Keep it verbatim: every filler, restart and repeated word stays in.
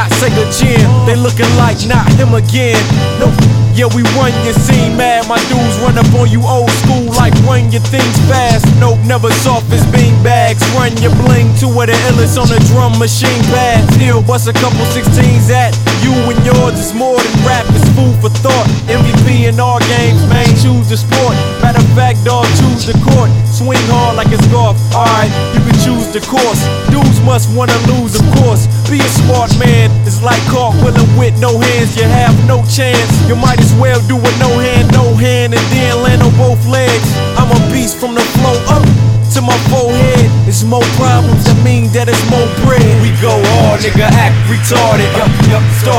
not Sega Jam. They looking like not him again. Nope. Yeah, we run your scene mad. My dudes run up on you old school like run your things fast. Nope, never soft as bean bags. Run your bling to where the illest on the drum machine pads. He'll bust a couple sixteens at you and yours is more than rap. It's food for thought. M V P in all games, man, choose the sport. Matter of fact, dog, choose the court. Swing hard like it's golf. Alright, you can choose the course. Dudes must wanna lose, of course. Be a smart man. It's like cartwheeling with no hands. You have no chance. You might as well do a no hand, no hand, and then land on both legs. I'm a beast from the flow up to my forehead. It's more problems that mean that it's more bread. We go hard, nigga, act retarded. Yup, yup, start